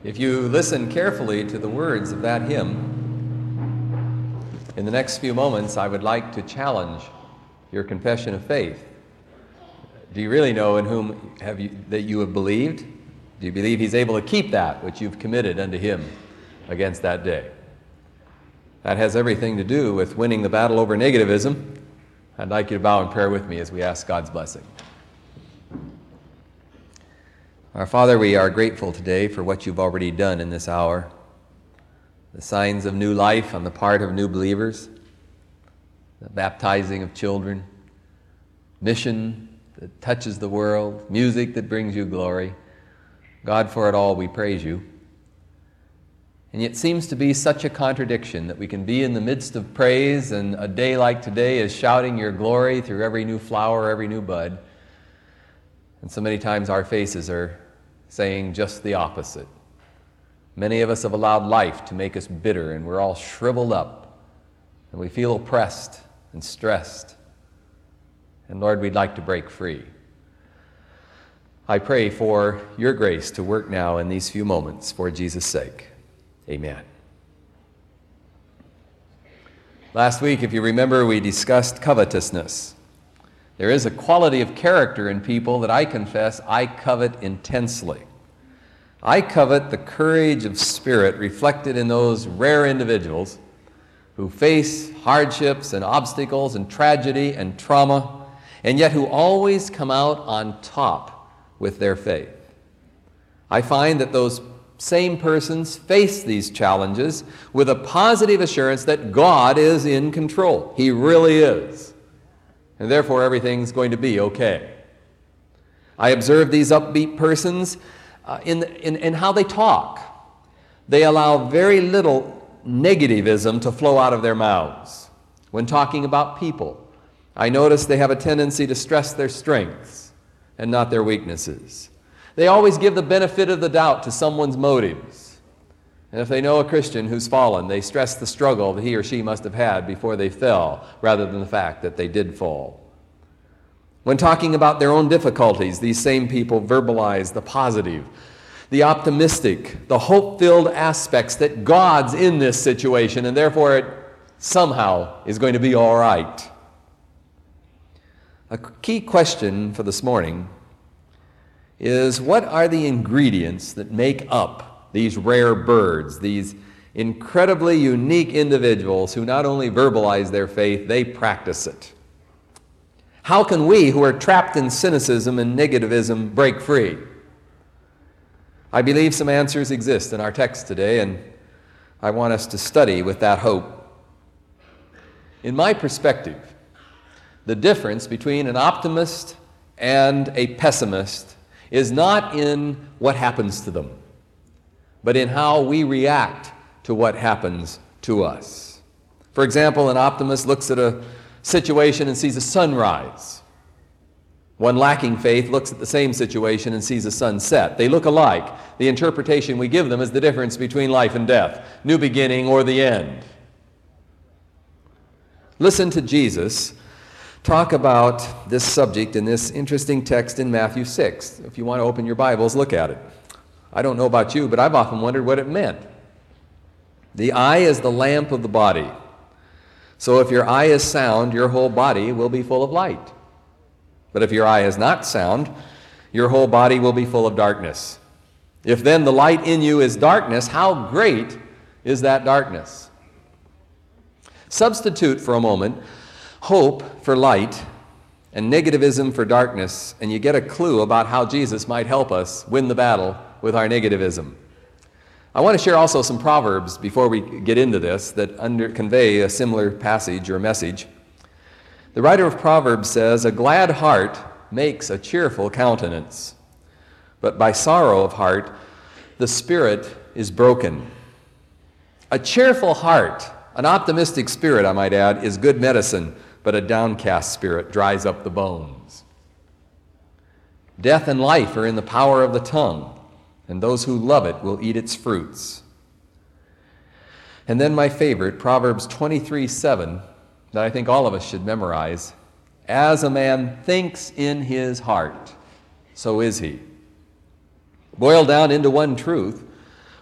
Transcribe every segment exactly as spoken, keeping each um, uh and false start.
If you listen carefully to the words of that hymn, in the next few moments I would like to challenge your confession of faith. Do you really know in whom have you, that you have believed? Do you believe he's able to keep that which you've committed unto him against that day? That has everything to do with winning the battle over negativism. I'd like you to bow in prayer with me as we ask God's blessing. Our Father, we are grateful today for what you've already done in this hour. The signs of new life on the part of new believers, the baptizing of children, mission that touches the world, music that brings you glory. God, for it all we praise you. And yet it seems to be such a contradiction that we can be in the midst of praise, and a day like today is shouting your glory through every new flower, every new bud. And so many times our faces are saying just the opposite. Many of us have allowed life to make us bitter, and we're all shriveled up, and we feel oppressed and stressed. And Lord, we'd like to break free. I pray for your grace to work now in these few moments for Jesus' sake. Amen. Last week, if you remember, we discussed covetousness. There is a quality of character in people that I confess I covet intensely. I covet the courage of spirit reflected in those rare individuals who face hardships and obstacles and tragedy and trauma, and yet who always come out on top with their faith. I find that those same persons face these challenges with a positive assurance that God is in control. He really is. And therefore everything's going to be okay. I observe these upbeat persons uh, in, in, in how they talk. They allow very little negativism to flow out of their mouths. When talking about people, I notice they have a tendency to stress their strengths and not their weaknesses. They always give the benefit of the doubt to someone's motives. And if they know a Christian who's fallen, they stress the struggle that he or she must have had before they fell, rather than the fact that they did fall. When talking about their own difficulties, these same people verbalize the positive, the optimistic, the hope-filled aspects that God's in this situation, and therefore it somehow is going to be all right. A key question for this morning is, what are the ingredients that make up these rare birds, these incredibly unique individuals who not only verbalize their faith, they practice it? How can we, who are trapped in cynicism and negativism, break free? I believe some answers exist in our text today, and I want us to study with that hope. In my perspective, the difference between an optimist and a pessimist is not in what happens to them, but in how we react to what happens to us. For example, an optimist looks at a situation and sees a sunrise. One lacking faith looks at the same situation and sees a sunset. They look alike. The interpretation we give them is the difference between life and death, new beginning or the end. Listen to Jesus talk about this subject in this interesting text in Matthew six. If you want to open your Bibles, look at it. I don't know about you, but I've often wondered what it meant. The eye is the lamp of the body. So if your eye is sound, your whole body will be full of light. But if your eye is not sound, your whole body will be full of darkness. If then the light in you is darkness, how great is that darkness? Substitute for a moment hope for light and negativism for darkness, and you get a clue about how Jesus might help us win the battle with our negativism. I want to share also some proverbs before we get into this that under, convey a similar passage or message. The writer of Proverbs says, "A glad heart makes a cheerful countenance, but by sorrow of heart the spirit is broken." A cheerful heart, an optimistic spirit, I might add, is good medicine, but a downcast spirit dries up the bones. Death and life are in the power of the tongue, and those who love it will eat its fruits. And then my favorite, Proverbs twenty-three seven, that I think all of us should memorize. "As a man thinks in his heart, so is he." Boiled down into one truth,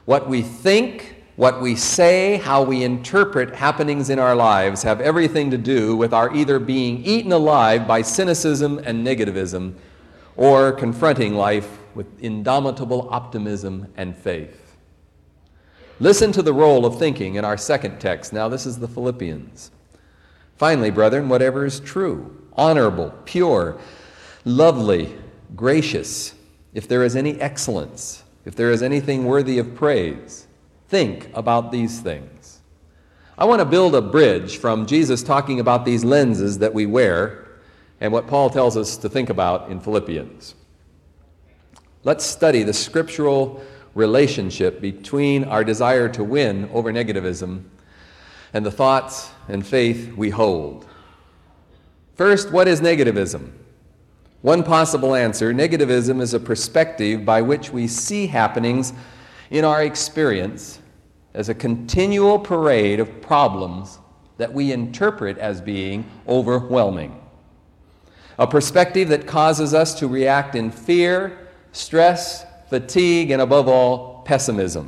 What we think, what we say, how we interpret happenings in our lives have everything to do with our either being eaten alive by cynicism and negativism or confronting life with indomitable optimism and faith. Listen to the role of thinking in our second text. Now, this is the Philippians. Finally, brethren, whatever is true, honorable, pure, lovely, gracious, if there is any excellence, if there is anything worthy of praise, think about these things. I want to build a bridge from Jesus talking about these lenses that we wear and what Paul tells us to think about in Philippians. Let's study the scriptural relationship between our desire to win over negativism and the thoughts and faith we hold. First, what is negativism? One possible answer: negativism is a perspective by which we see happenings in our experience as a continual parade of problems that we interpret as being overwhelming. A perspective that causes us to react in fear, stress, fatigue, and above all, pessimism.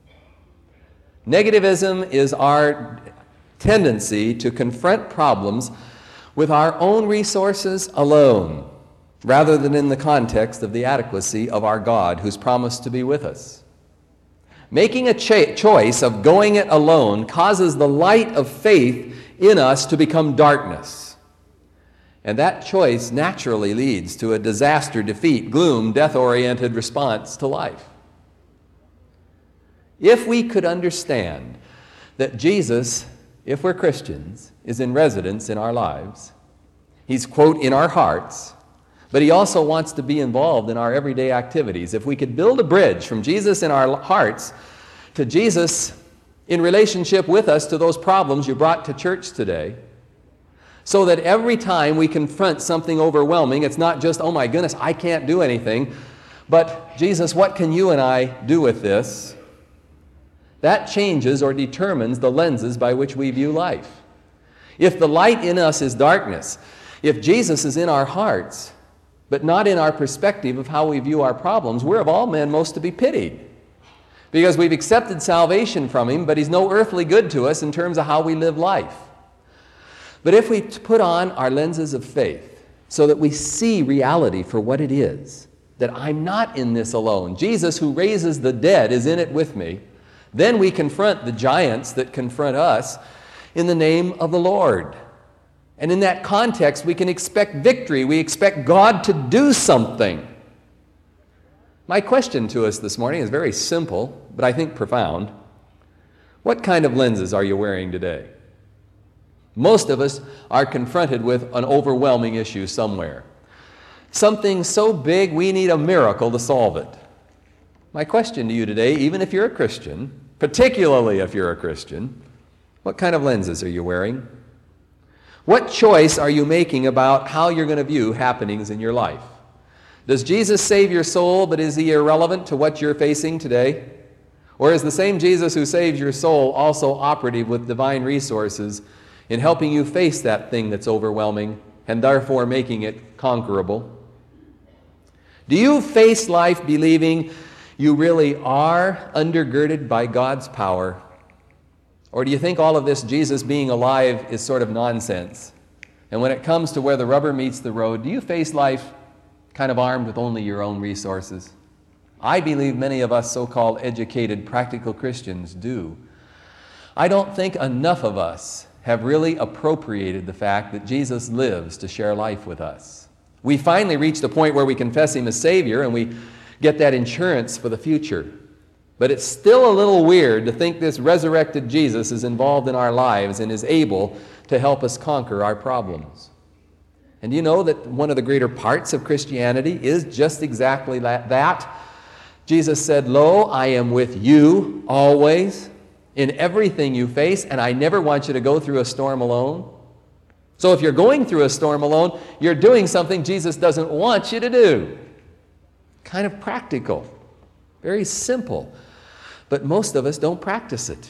Negativism is our tendency to confront problems with our own resources alone, rather than in the context of the adequacy of our God who's promised to be with us. Making a cha- choice of going it alone causes the light of faith in us to become darkness. And that choice naturally leads to a disaster, defeat, gloom, death-oriented response to life. If we could understand that Jesus, if we're Christians, is in residence in our lives, he's, quote, in our hearts, but he also wants to be involved in our everyday activities. If we could build a bridge from Jesus in our hearts to Jesus in relationship with us to those problems you brought to church today, so that every time we confront something overwhelming, it's not just, oh my goodness, I can't do anything, but Jesus, what can you and I do with this? That changes or determines the lenses by which we view life. If the light in us is darkness, if Jesus is in our hearts, but not in our perspective of how we view our problems, we're of all men most to be pitied. Because we've accepted salvation from him, but he's no earthly good to us in terms of how we live life. But if we put on our lenses of faith so that we see reality for what it is, that I'm not in this alone, Jesus who raises the dead is in it with me, then we confront the giants that confront us in the name of the Lord. And in that context, we can expect victory. We expect God to do something. My question to us this morning is very simple, but I think profound. What kind of lenses are you wearing today? Most of us are confronted with an overwhelming issue somewhere. Something so big we need a miracle to solve it. My question to you today, even if you're a Christian, particularly if you're a Christian, what kind of lenses are you wearing? What choice are you making about how you're going to view happenings in your life? Does Jesus save your soul, but is he irrelevant to what you're facing today? Or is the same Jesus who saves your soul also operative with divine resources in helping you face that thing that's overwhelming and therefore making it conquerable? Do you face life believing you really are undergirded by God's power? Or do you think all of this Jesus being alive is sort of nonsense? And when it comes to where the rubber meets the road, do you face life kind of armed with only your own resources? I believe many of us so-called educated, practical Christians do. I don't think enough of us have really appropriated the fact that Jesus lives to share life with us. We finally reach the point where we confess him as Savior and we get that insurance for the future. But it's still a little weird to think this resurrected Jesus is involved in our lives and is able to help us conquer our problems. And you know that one of the greater parts of Christianity is just exactly that. Jesus said, "Lo, I am with you always in everything you face, and I never want you to go through a storm alone." So if you're going through a storm alone, you're doing something Jesus doesn't want you to do. Kind of practical, very simple. But most of us don't practice it.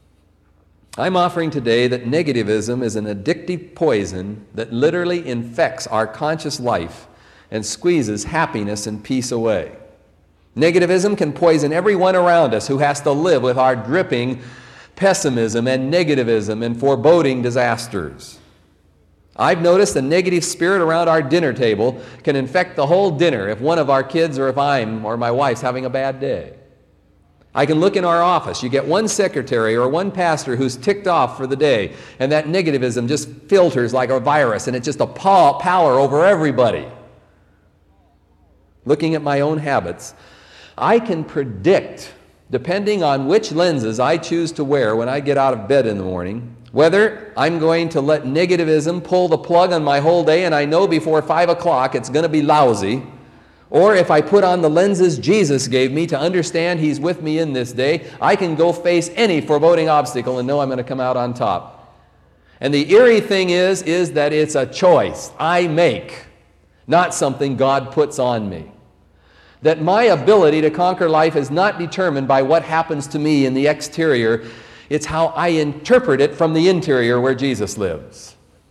I'm offering today that negativism is an addictive poison that literally infects our conscious life and squeezes happiness and peace away. Negativism can poison everyone around us who has to live with our dripping pessimism and negativism and foreboding disasters. I've noticed a negative spirit around our dinner table can infect the whole dinner if one of our kids or if I'm or my wife's having a bad day. I can look in our office. You get one secretary or one pastor who's ticked off for the day, and that negativism just filters like a virus, and it's just a power over everybody. Looking at my own habits, I can predict, depending on which lenses I choose to wear when I get out of bed in the morning, whether I'm going to let negativism pull the plug on my whole day and I know before five o'clock it's going to be lousy, or if I put on the lenses Jesus gave me to understand He's with me in this day, I can go face any foreboding obstacle and know I'm going to come out on top. And the eerie thing is, is that it's a choice I make, not something God puts on me. That my ability to conquer life is not determined by what happens to me in the exterior. It's how I interpret it from the interior where Jesus lives.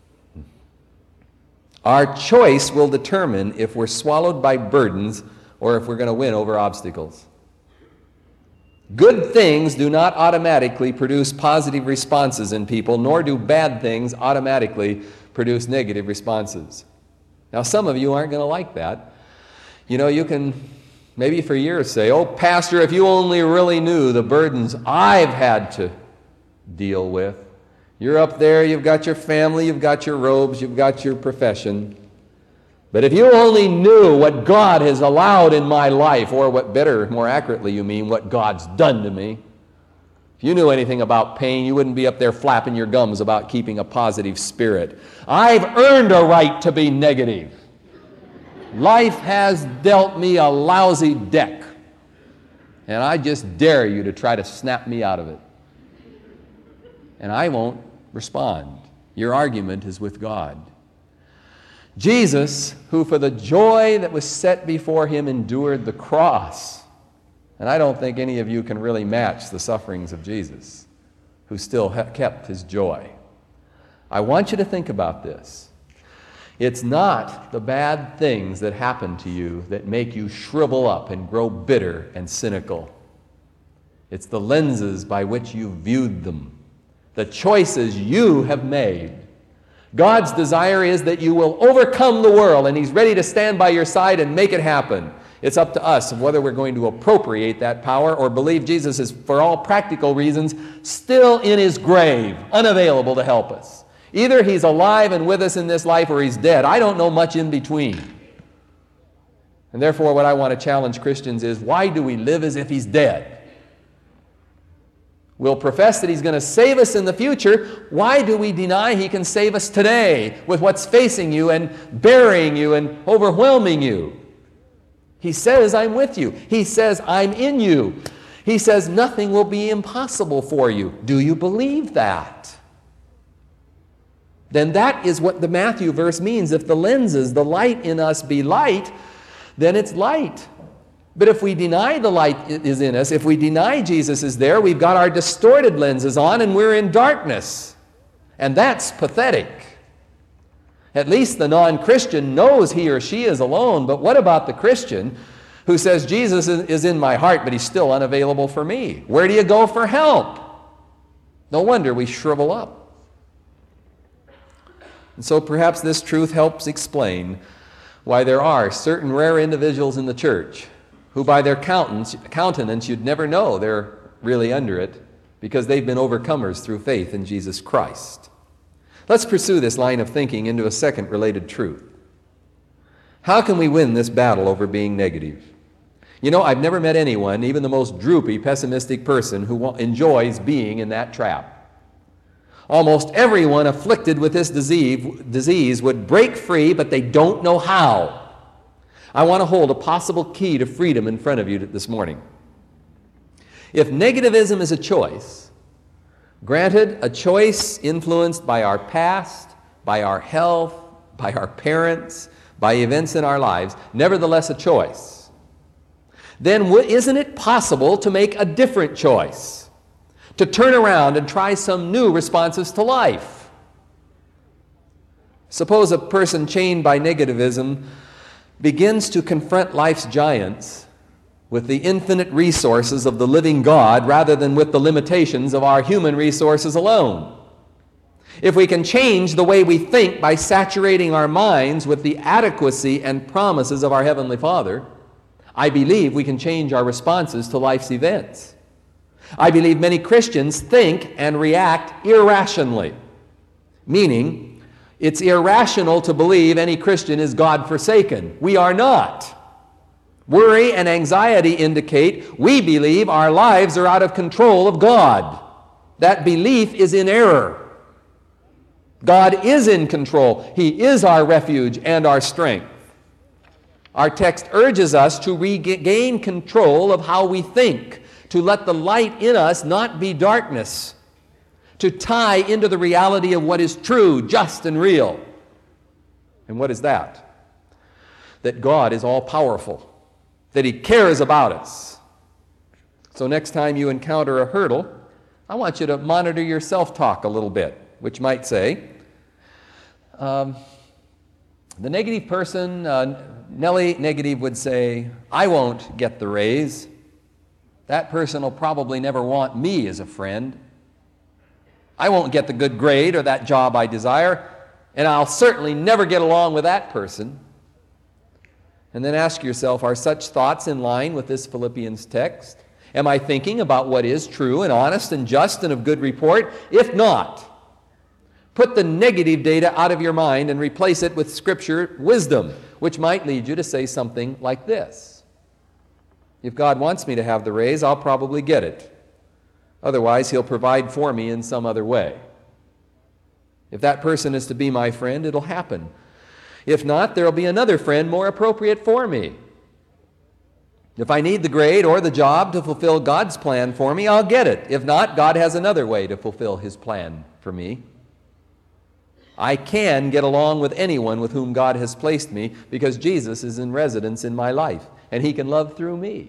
Our choice will determine if we're swallowed by burdens or if we're going to win over obstacles. Good things do not automatically produce positive responses in people, nor do bad things automatically produce negative responses. Now, some of you aren't going to like that. You know, you can maybe for years say, "Oh, Pastor, if you only really knew the burdens I've had to deal with. You're up there, you've got your family, you've got your robes, you've got your profession. But if you only knew what God has allowed in my life," or what better, more accurately you mean, what God's done to me. If you knew anything about pain, you wouldn't be up there flapping your gums about keeping a positive spirit. I've earned a right to be negative. Life has dealt me a lousy deck, and I just dare you to try to snap me out of it. And I won't respond. Your argument is with God. Jesus, who for the joy that was set before Him endured the cross. And I don't think any of you can really match the sufferings of Jesus, who still kept His joy. I want you to think about this. It's not the bad things that happen to you that make you shrivel up and grow bitter and cynical. It's the lenses by which you viewed them, the choices you have made. God's desire is that you will overcome the world, and He's ready to stand by your side and make it happen. It's up to us whether we're going to appropriate that power or believe Jesus is, for all practical reasons, still in His grave, unavailable to help us. Either He's alive and with us in this life, or He's dead. I don't know much in between. And therefore, what I want to challenge Christians is, why do we live as if He's dead? We'll profess that He's going to save us in the future. Why do we deny He can save us today with what's facing you and burying you and overwhelming you? He says, "I'm with you." He says, "I'm in you." He says, "Nothing will be impossible for you." Do you believe that? Then that is what the Matthew verse means. If the lenses, the light in us be light, then it's light. But if we deny the light is in us, if we deny Jesus is there, we've got our distorted lenses on and we're in darkness. And that's pathetic. At least the non-Christian knows he or she is alone. But what about the Christian who says, "Jesus is in my heart, but He's still unavailable for me"? Where do you go for help? No wonder we shrivel up. And so perhaps this truth helps explain why there are certain rare individuals in the church who by their countenance you'd never know they're really under it, because they've been overcomers through faith in Jesus Christ. Let's pursue this line of thinking into a second related truth. How can we win this battle over being negative? You know, I've never met anyone, even the most droopy, pessimistic person, who enjoys being in that trap. Almost everyone afflicted with this disease, disease would break free, but they don't know how. I want to hold a possible key to freedom in front of you this morning. If negativism is a choice, granted, a choice influenced by our past, by our health, by our parents, by events in our lives, nevertheless a choice, then isn't it possible to make a different choice? To turn around and try some new responses to life? Suppose a person chained by negativism begins to confront life's giants with the infinite resources of the living God rather than with the limitations of our human resources alone. If we can change the way we think by saturating our minds with the adequacy and promises of our Heavenly Father, I believe we can change our responses to life's events. I believe many Christians think and react irrationally, meaning it's irrational to believe any Christian is God-forsaken. We are not. Worry and anxiety indicate we believe our lives are out of control of God. That belief is in error. God is in control. He is our refuge and our strength. Our text urges us to regain control of how we think, to let the light in us not be darkness, to tie into the reality of what is true, just, and real. And what is that? That God is all-powerful, that He cares about us. So next time you encounter a hurdle, I want you to monitor your self-talk a little bit, which might say, um, the negative person, uh, Nellie Negative would say, I won't get the raise. That person will probably never want me as a friend. I won't get the good grade or that job I desire, and I'll certainly never get along with that person. And then ask yourself, are such thoughts in line with this Philippians text? Am I thinking about what is true and honest and just and of good report? If not, put the negative data out of your mind and replace it with Scripture wisdom, which might lead you to say something like this. If God wants me to have the raise, I'll probably get it. Otherwise, He'll provide for me in some other way. If that person is to be my friend, it'll happen. If not, there'll be another friend more appropriate for me. If I need the grade or the job to fulfill God's plan for me, I'll get it. If not, God has another way to fulfill His plan for me. I can get along with anyone with whom God has placed me because Jesus is in residence in my life, and He can love through me.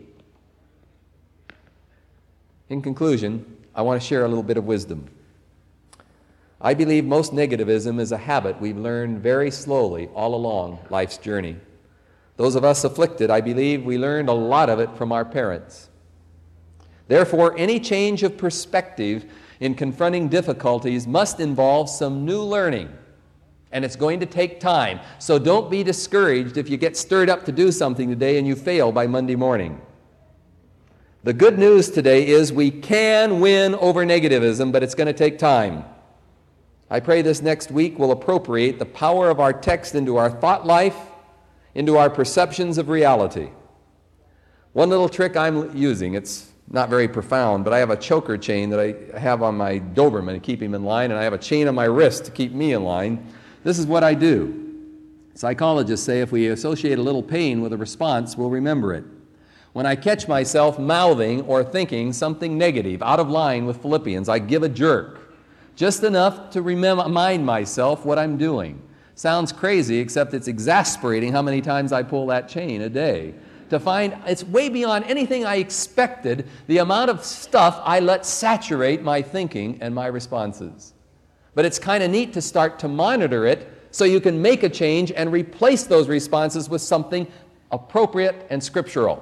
In conclusion, I want to share a little bit of wisdom. I believe most negativism is a habit we've learned very slowly all along life's journey. Those of us afflicted, I believe we learned a lot of it from our parents. Therefore, any change of perspective in confronting difficulties must involve some new learning, and it's going to take time. So don't be discouraged if you get stirred up to do something today and you fail by Monday morning. The good news today is we can win over negativism, but it's going to take time. I pray this next week will appropriate the power of our text into our thought life, into our perceptions of reality. One little trick I'm using, it's not very profound, but I have a choker chain that I have on my Doberman to keep him in line, and I have a chain on my wrist to keep me in line. This is what I do. Psychologists say if we associate a little pain with a response, we'll remember it. When I catch myself mouthing or thinking something negative, out of line with Philippians, I give a jerk. Just enough to remind myself what I'm doing. Sounds crazy, except it's exasperating how many times I pull that chain a day. To find it's way beyond anything I expected, the amount of stuff I let saturate my thinking and my responses. But it's kind of neat to start to monitor it so you can make a change and replace those responses with something appropriate and scriptural.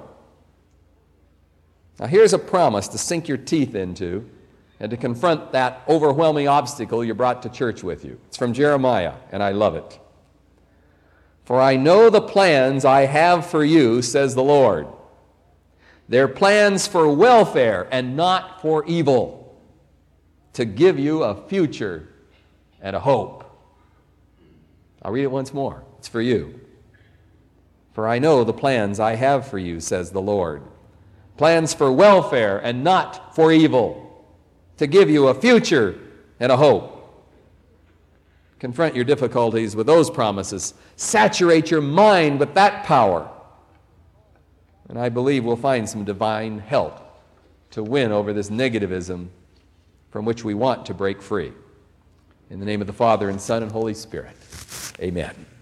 Now here's a promise to sink your teeth into and to confront that overwhelming obstacle you brought to church with you. It's from Jeremiah, and I love it. For I know the plans I have for you, says the Lord. They're plans for welfare and not for evil, to give you a future and a hope. I'll read it once more. It's for you. For I know the plans I have for you, says the Lord. Plans for welfare and not for evil, to give you a future and a hope. Confront your difficulties with those promises. Saturate your mind with that power. And I believe we'll find some divine help to win over this negativism from which we want to break free. In the name of the Father, and Son, and Holy Spirit, amen.